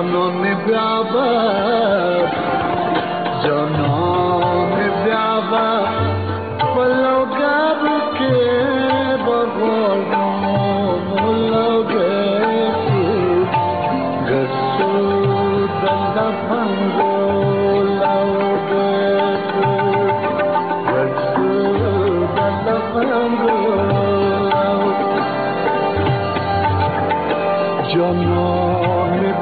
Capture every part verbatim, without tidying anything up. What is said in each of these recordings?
জনমে ব্যাবার জনমে ব্যাবার পলগারকে বগল মোলগে গসু দলা ভঙ্গো লাউগে গসু দলা ভঙ্গো জনমে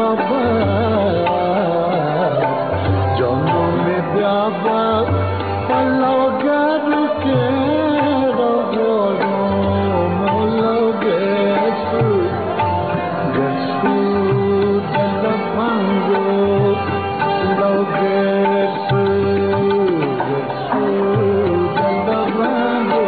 ব্যাবার জনমে ব্যাবার পলগারকে বগল মোলগে গসু দলা ভঙ্গো লাউগে গসু দলা ভঙ্গো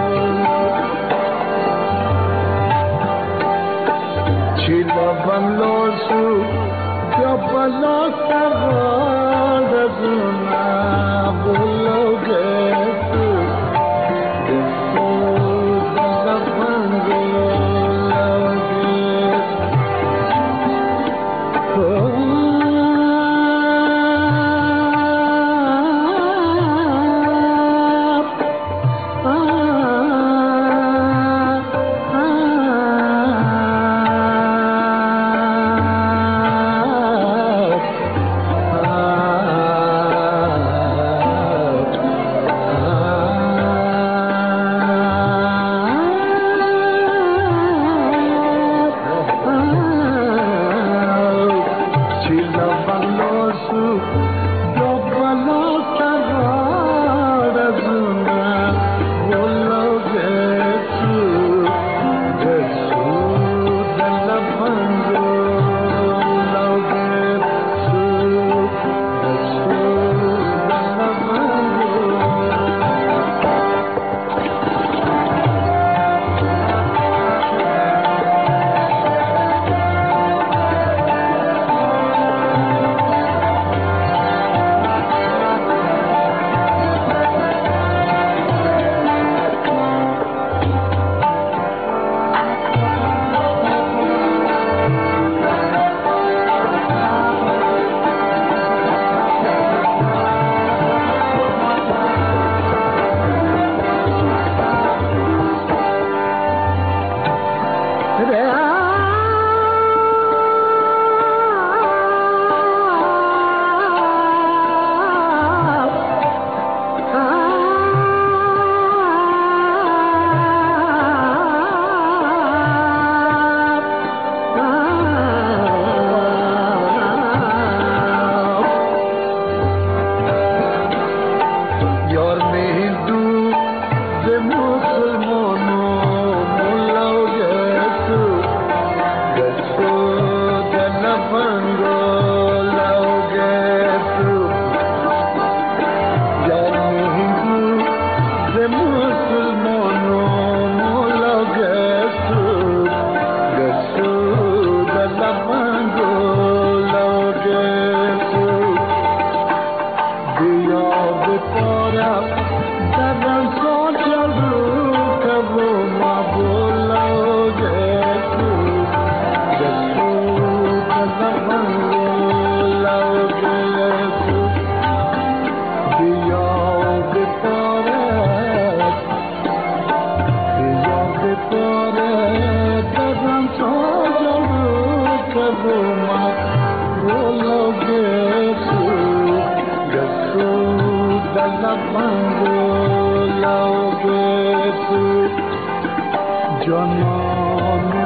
Chila balosu, jabalosa gaduna bologe tu, desu dala bango lage. Janam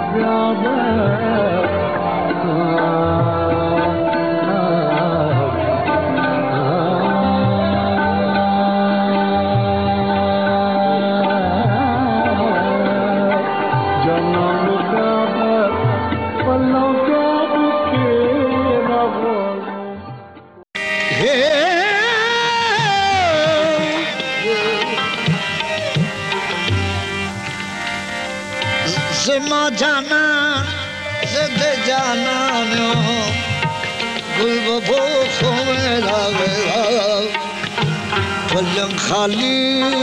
Zema jana, zede jana no, gulba bo khome lage, palang khali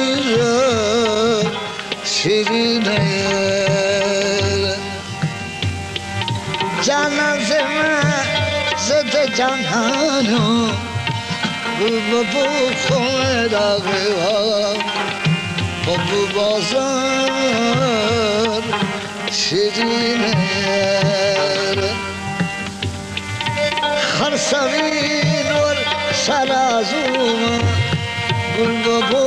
shirine, jana zema de cananı Gül bu kumerağı Babu bazar şiriner Harsavin var sarazuma Gül babu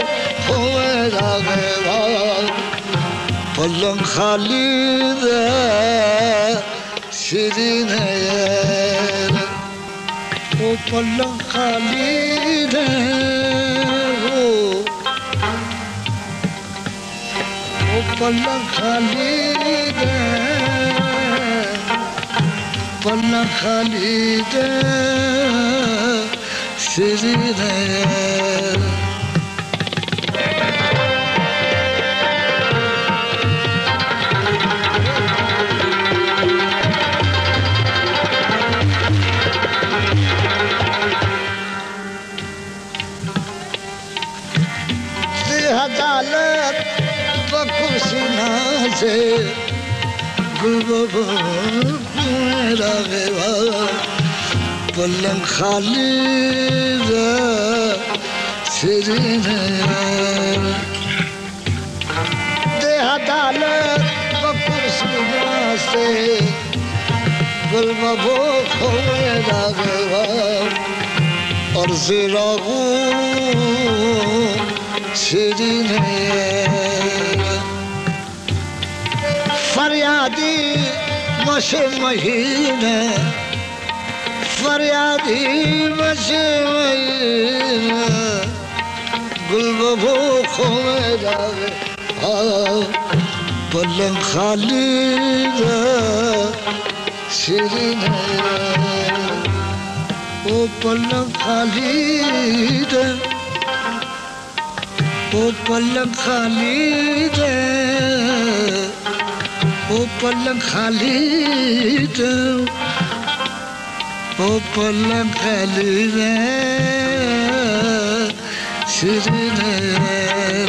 kumerağı Pallon halide şiriner O pallon halide O pallon halide Pallon halide şiriner अदालत बकुसी नाजे गुलबो मेरा बेवा पलंग खाली रे सिरने दे अदालत बकुसी नाजे गुलबो मेरा बेवा और जिरागू şiriner Feryadi maşe mahine Feryadi maşe mahine Gül babu kumerağı Pallon halide şiriner O pallon halide O पलंग खाली दे O पलंग खाली दे O पलंग खाली दे şiriner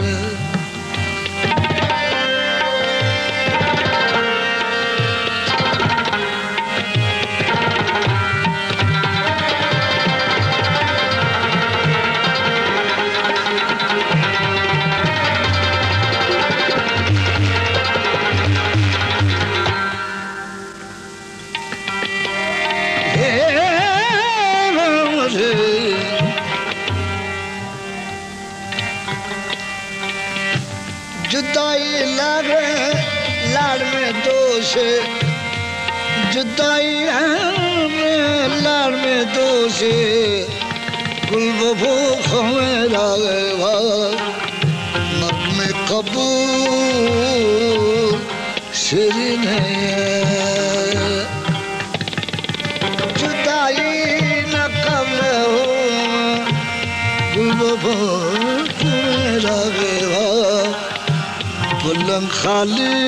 जुदाई लगे लाड़ में दोष जुदाई में लाड़ में दोष गुल भूख में लागे मत में कबूल शिरीने जुदाई न कब्ल हो गुल भूख में लागे पलंग खाली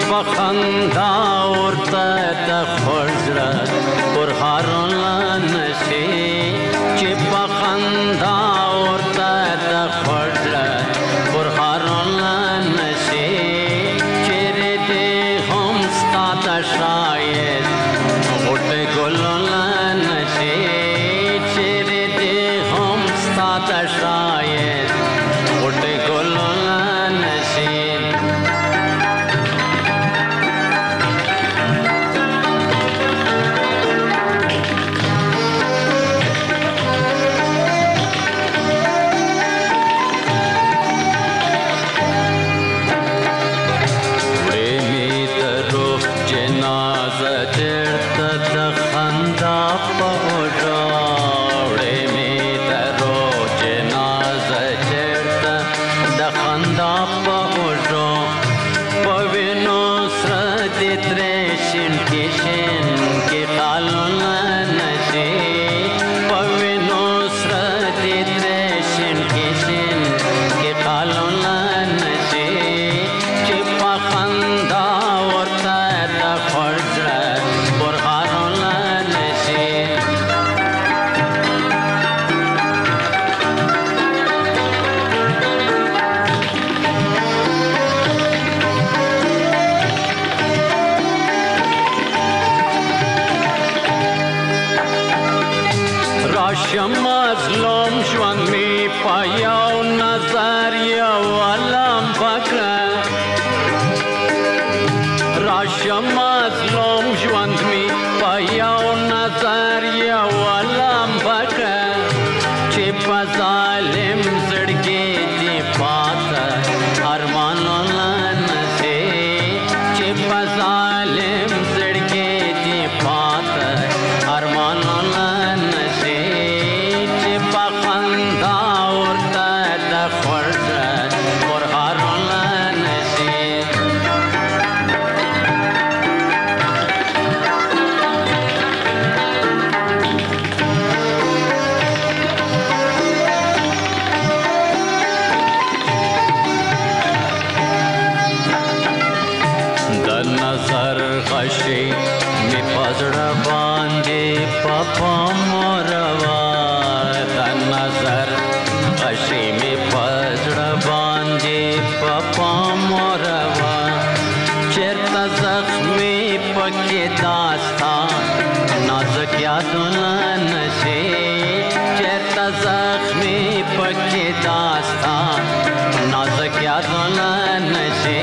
بخندا ورته د خړزړه پر هارون نشي چې بخندا ورته د خړزړه پر هارون نشي چیرې دې هم ستا د شاید غټ ګلون نشي چیرې دې هم ستا د شاید غټ ګلون نشي مظلوم ژوند می په یو نظر یو علم پکړه راشه مظلوم ژوند می په یو نظر یو علم پکړه چې په ظالم زړګي دی پاته ارمانونه نشي چې په ظالم زړګي دی پاته ارمانونه نشي نظر غشي می پزړه باندې پپا موروا د نظر غشي می پزړه باندې پپا موروا چرته زخمي پکې داستان نازک یادونه نشي چرته زخمي پکې داستان نازک یادونه نشي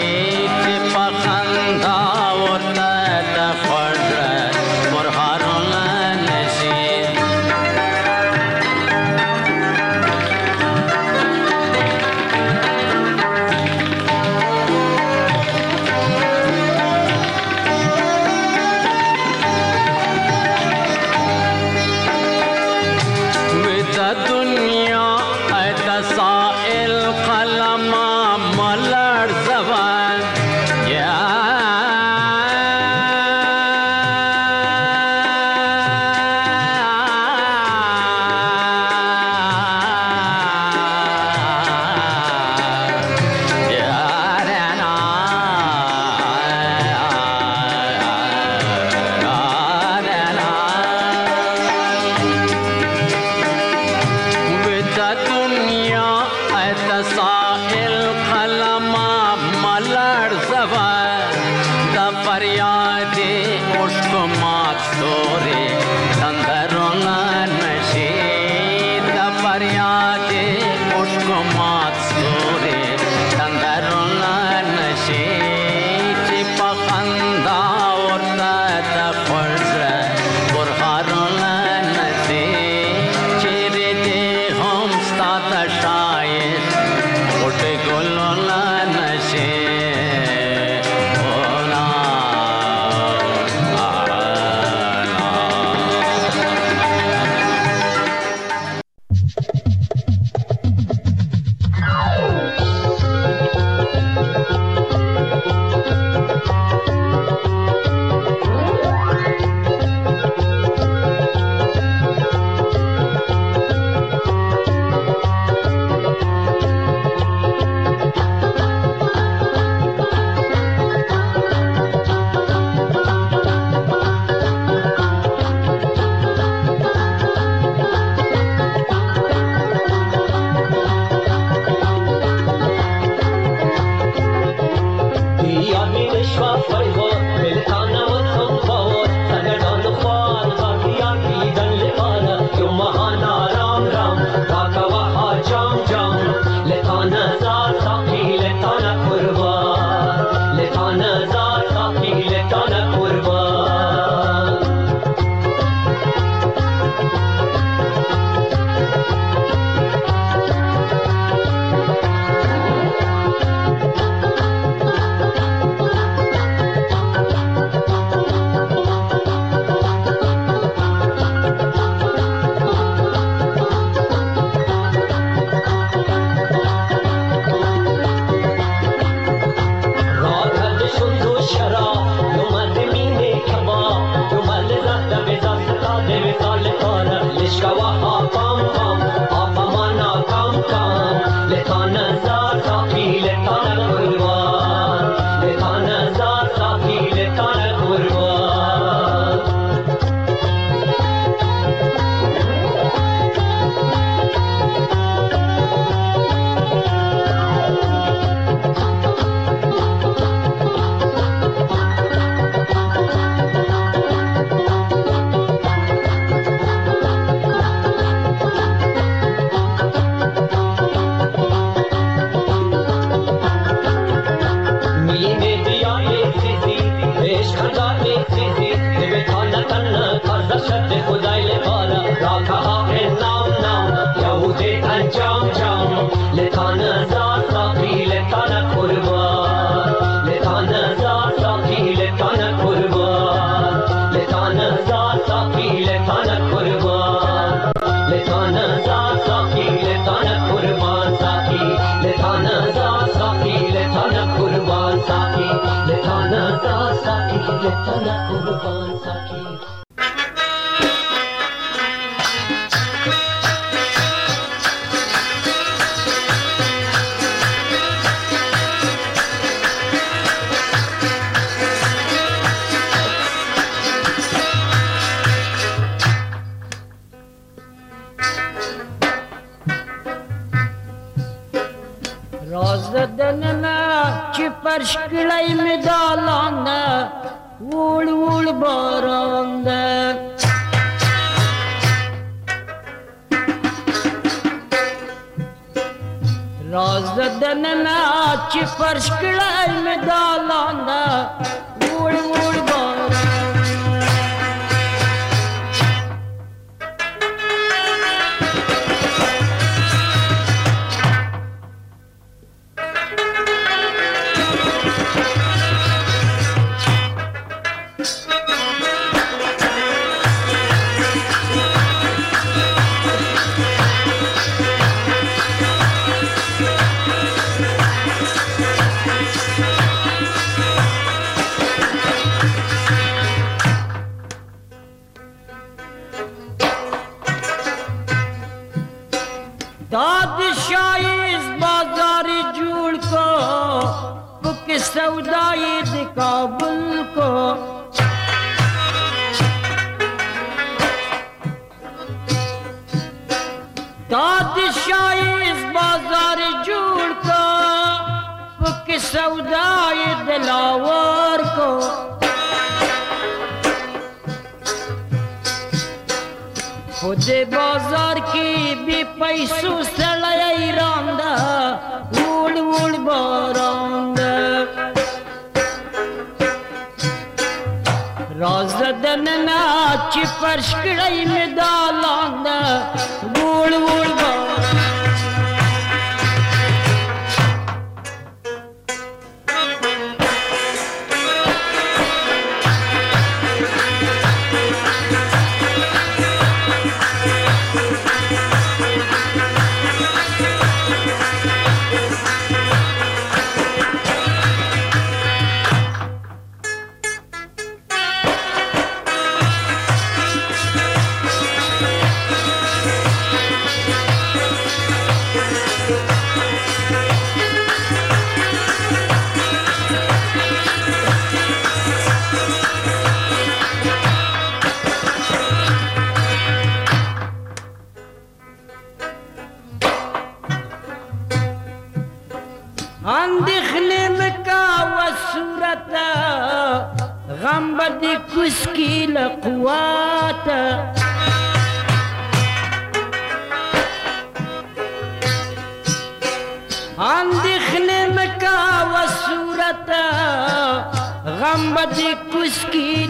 دنیا ایت سائل قلم ملر زبان یا فریاد عشق مات توره تندرونه نشي د فریاد عشق مات توره تندرونه نشي چې په خندا ورته د خړزړه برهارونه نشي چیرې دې هم ستا د شاید غټ ګلونه نشي Perşkilay medalanda Vul vul baranda Razdanana Çi perşkilay medalanda Vul vul baranda सौदाई काबुल को तादशाही इस बाजार जूड़ को कि सौदाई दिलावर को खुदे बाजार की भी पैसों से लई रांदा उड़ उड़ बारांदा राज़दन नाच परशकड़ई में दालांदा उड़ उड़ बारांदा غم بدي كسكي لقوات عندي خنمك وصورة غم بدي كسكي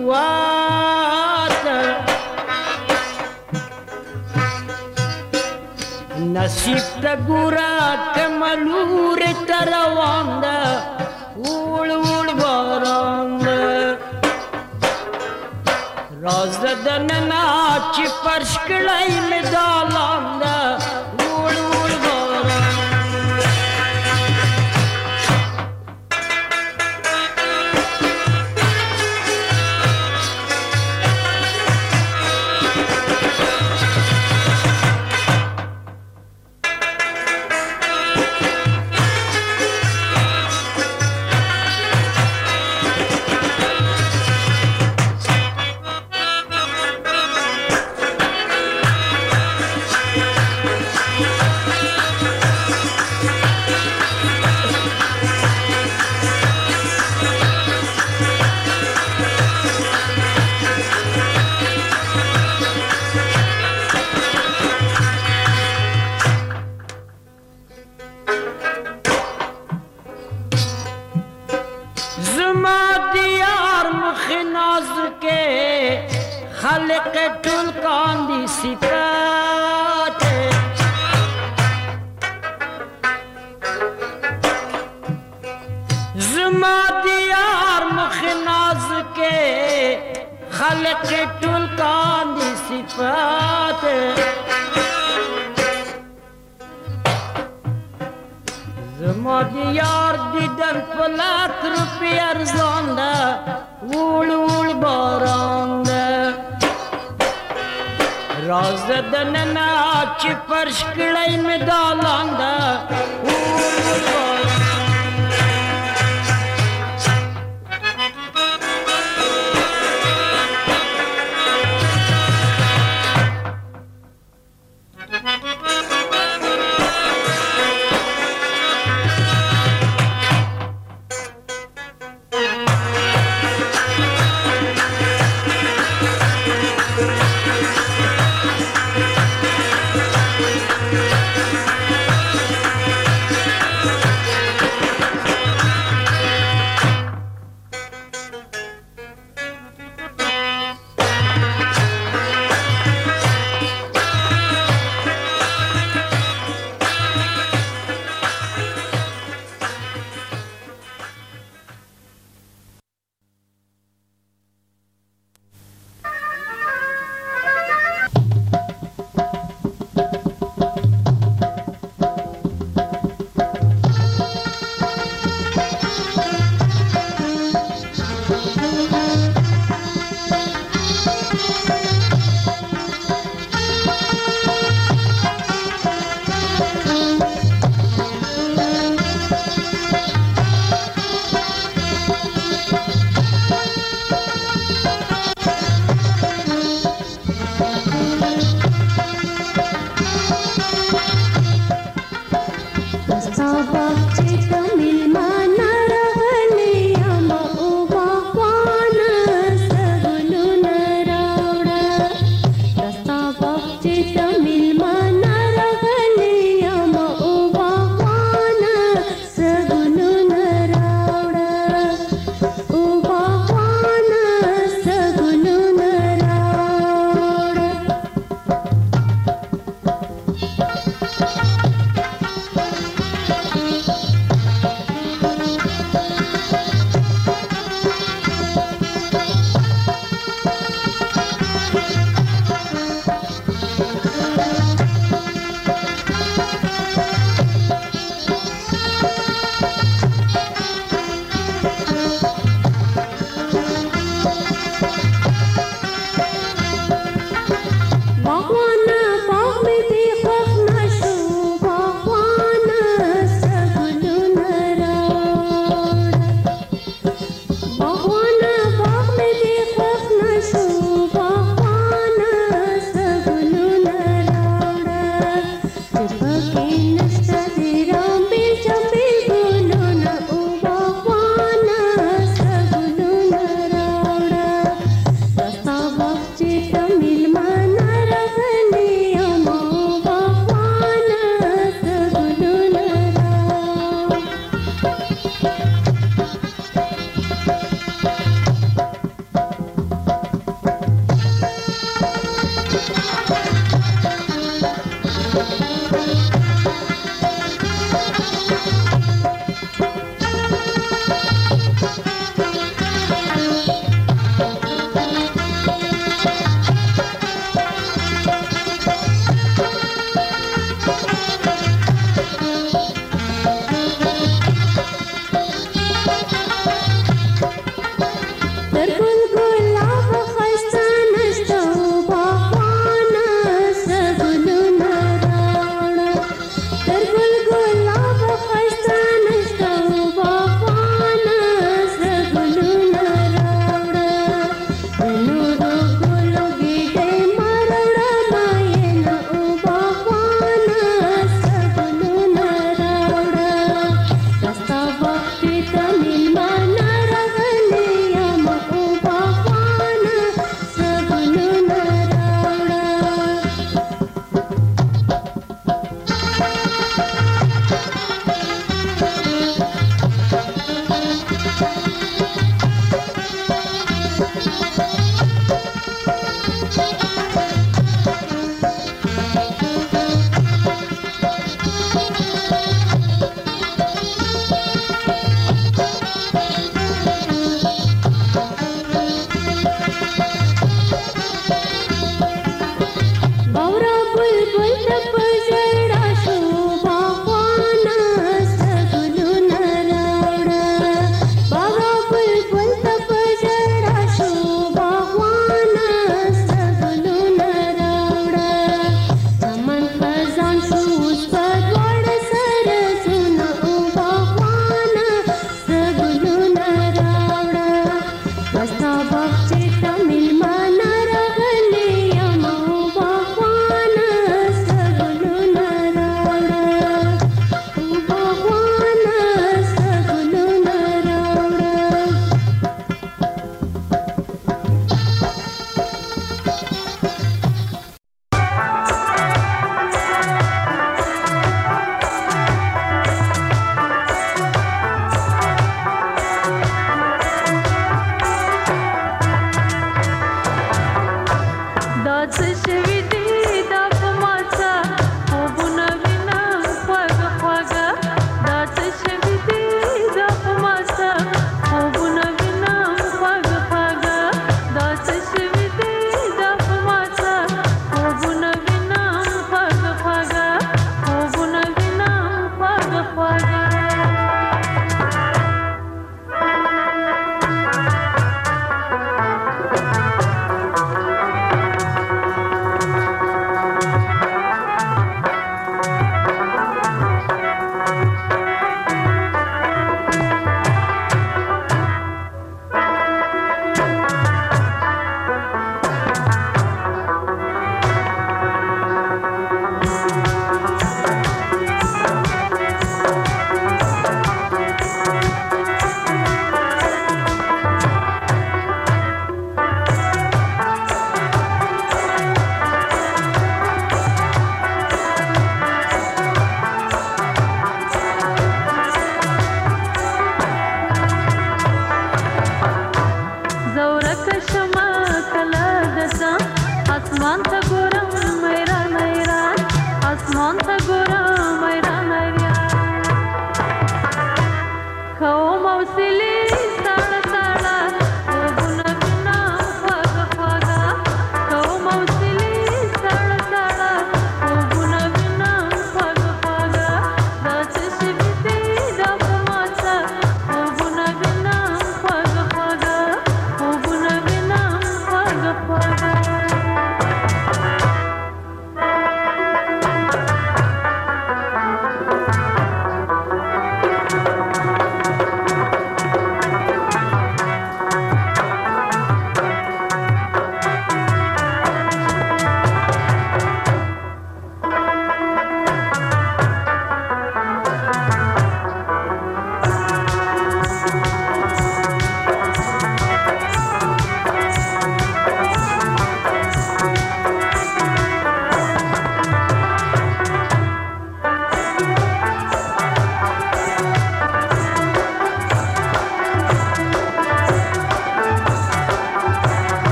لقوات نصیب تا گورا کملور تروان دا وول وول باران دا راز دننا چی فرش کڑائی میں دالان دا وول وول باران خلق ټول کاندي صفات زما دیار مخ ناز کے خلق ټول کاندي صفات زما دیار دیدن پلاک روپی ارزان دا وول وول باران دا راز دننا چی فرش کڑائی میں دالان دا وول وول باران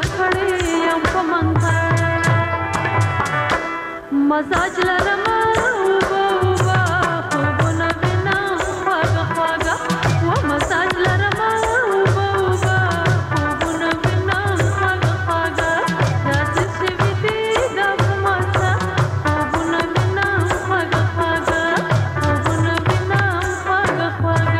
मजाज लरमा उबा उबा खूबना बिना खागा खागा वो मजाज लरमा उबा उबा खूबना बिना खागा खागा रात से बीती दाखमासा खूबना बिना खागा खागा खूबना बिना खागा खागा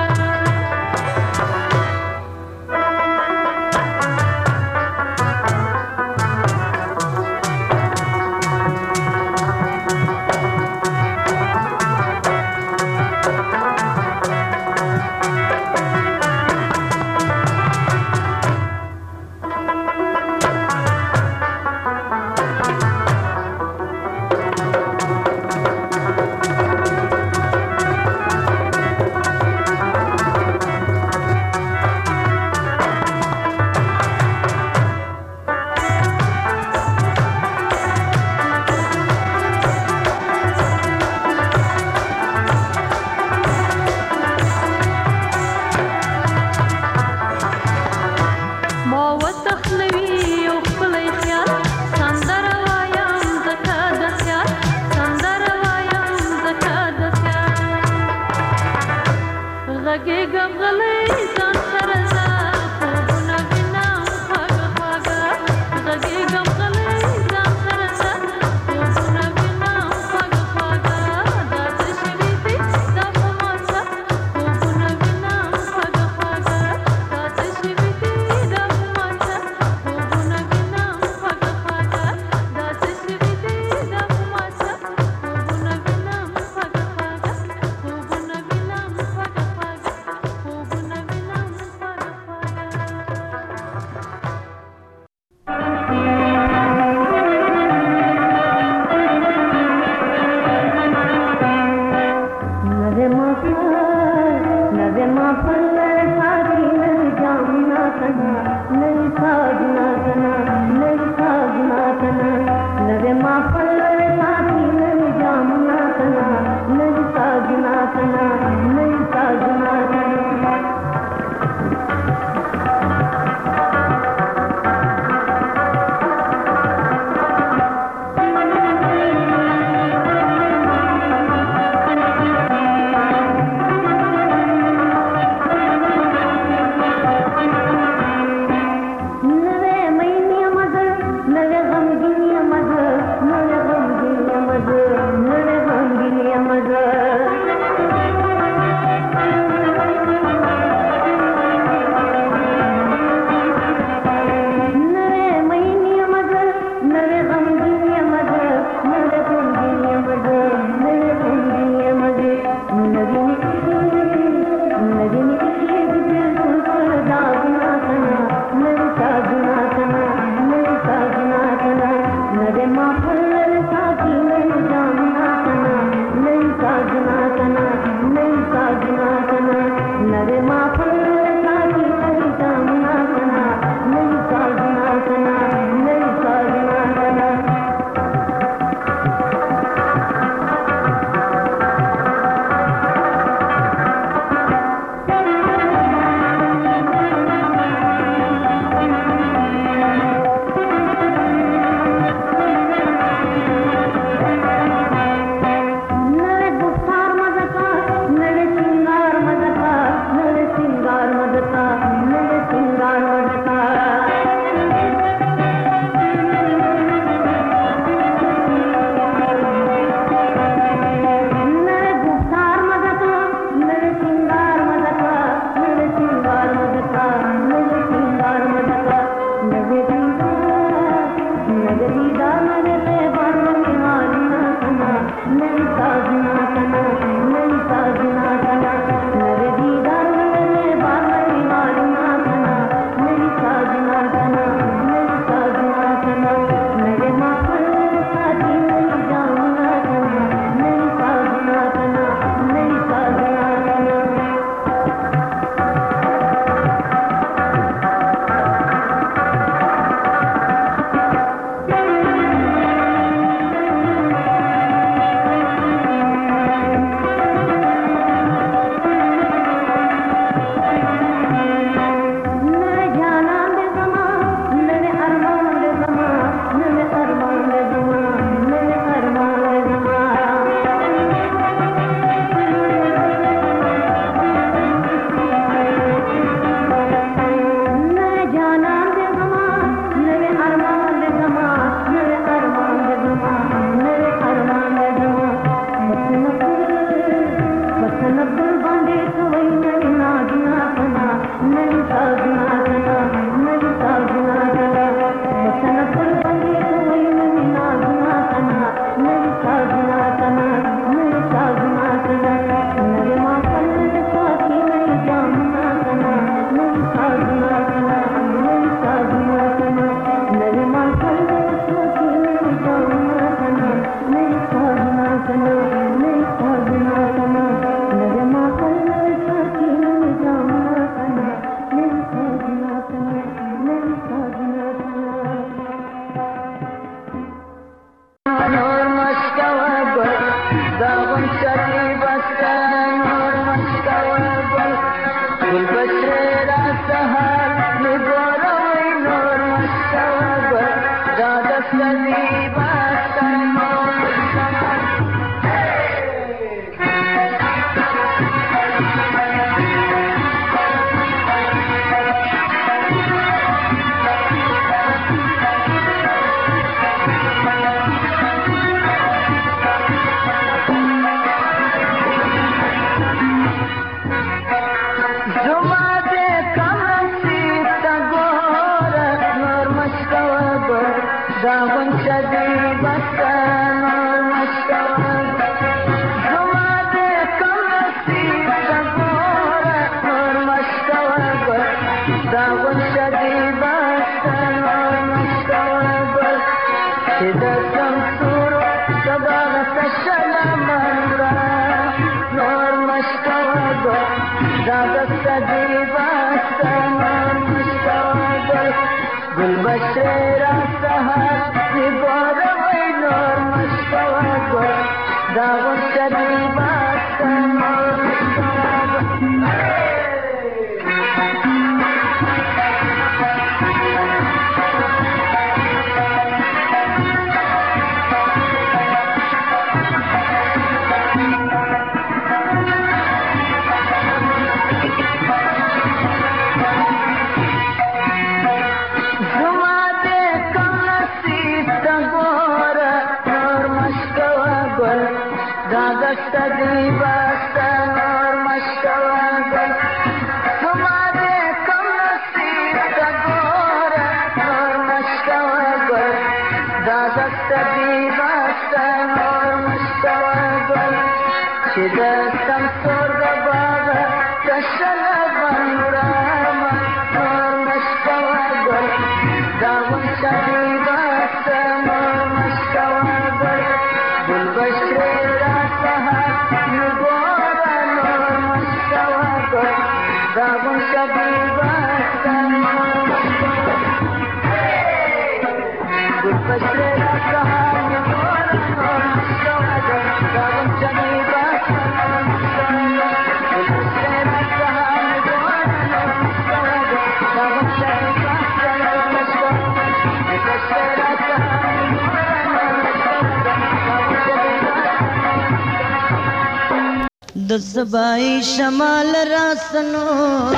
दसबाई शमाल रासनो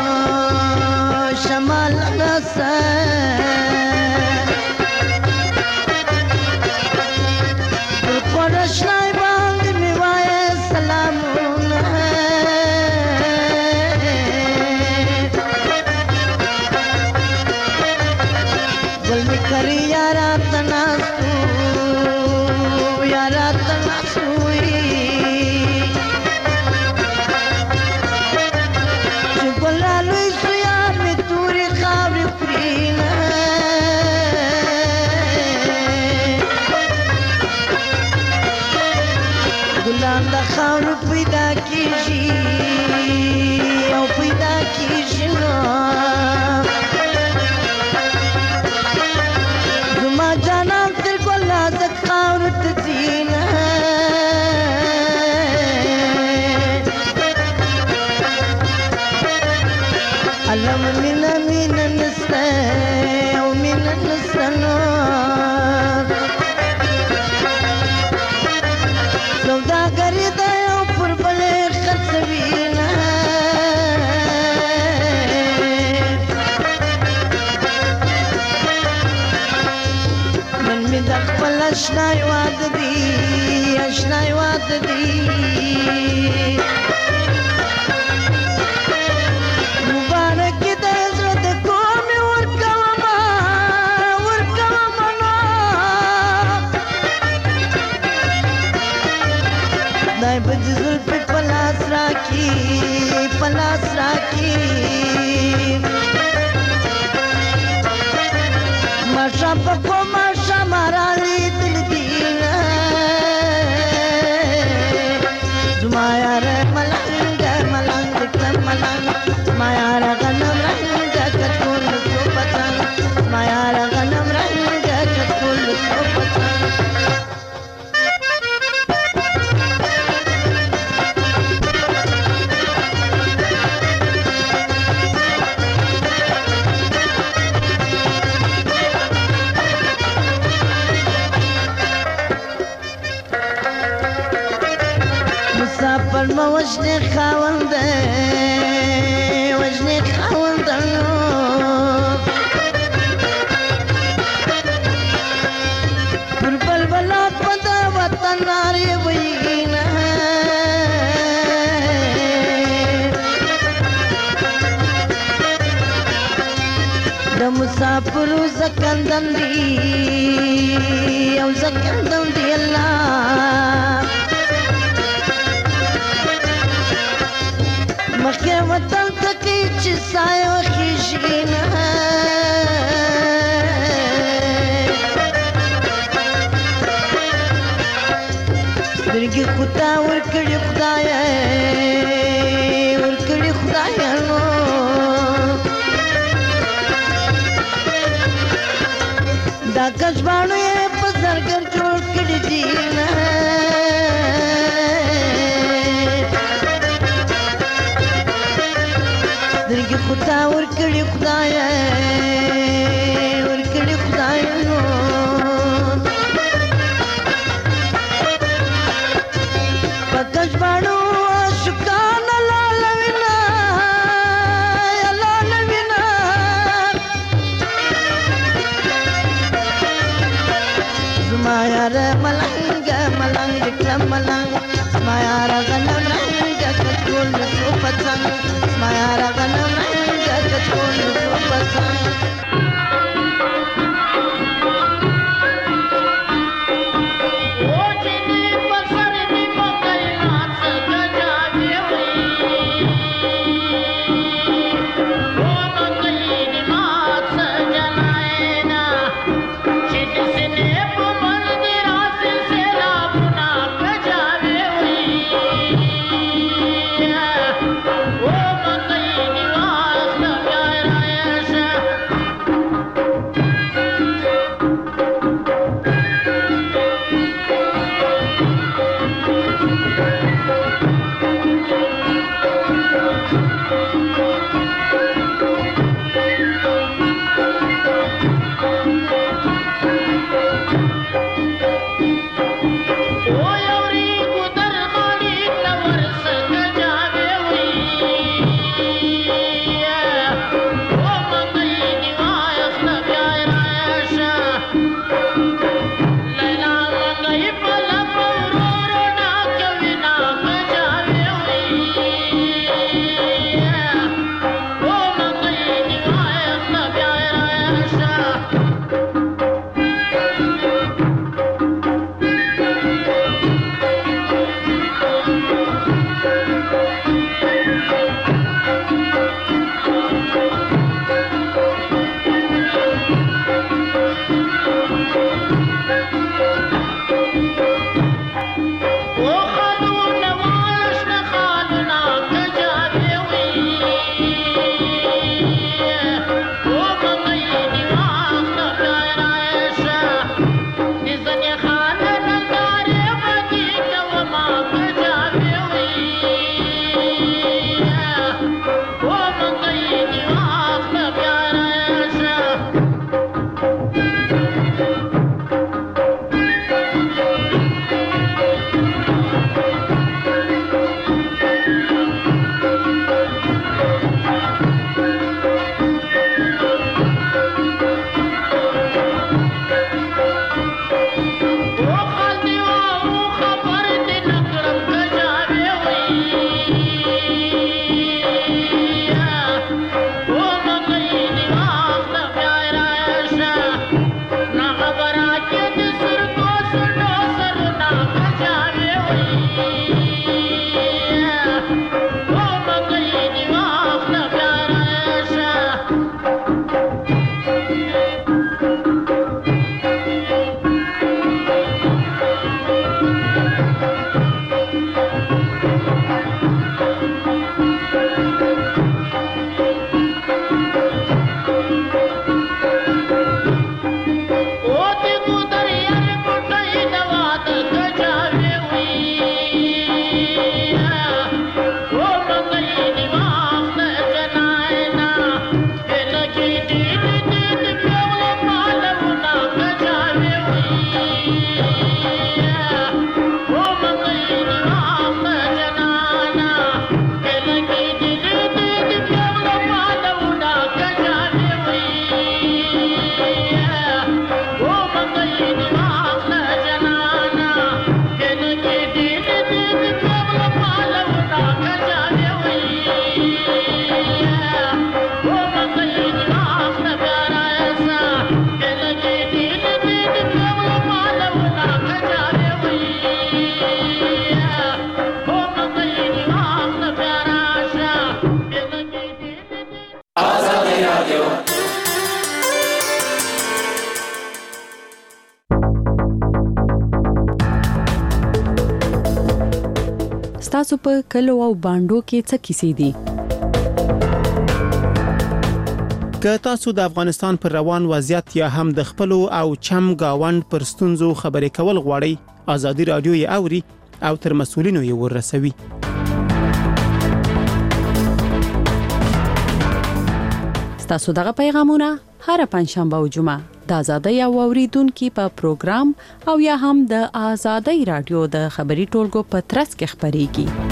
शमाल रस परशनाई बांग निवाए सलामुन जल्दी करी यारा तनासू यारा तनासूई खाउर पैदा कीजी औ पैदा कीजी ना जुमा जाना तेरे को लाज़ खाउर तजीना अलम मिना मिना नस्ते औ मिना नस्नो सौदागरी दयो पुरबले खसवीना मन में दखल अशनाई वाद दी अशनाई वाद दी मुबारक दज़रत को में वर्कवा वर्कवा मना दाई बज जुल्फ़ पलास राखी पलास राखी माशा पको माशा माराली दिल दीना जुमाया रे मलंग मलंग तम मलंग माया रे गनम रंग कतुल को पतंग माया रे गनम रंग कतुल को पतंग پلمه وژنې خاوند وژنې خاوند پر بلبلات په د وطن نارې وینا د مسافرو زکندن دی او زکندن دی الله مخکې وطن ته کې چې سایه خیژي نه سترګې خو تا ورکړې خدایه ورکړې خدایه نو دا کژباڼو یې په زرګر جوړ کړي دي نه سترګې خو تا ورکړې خدایه ورکړې خدایه نو په کژباڼو عاشقانه لاله وینا لاله وینا زما یاره ملنګ ملنګ کلم ملنګ زما یاره غنم رنګ کټول نسو پڅنګ زما یاره غنم رنګ کټول نسو پڅنګ ستاسو په کلو او باندو کې څه کیسې دي؟ که تاسو د افغانستان پر روان وضعیت یا هم د خپلو او چم گاوند پر ستونزو خبرې کول غواړئ، ازادي رادیو یې اوري او تر مسؤلینو یې ورسوي. ستاسو دغه پیغامونه هر پنځشنبه او جمعه د ازادۍ او اوریدونکو په پروګرام او یا هم د ازادۍ رادیو د خبري ټولګو په ترڅ کې خبريږي.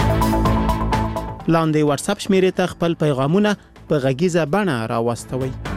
لاندې واتس اپ شمیرې ته خپل پیغامونه په غږیزه بڼه راوستوئ.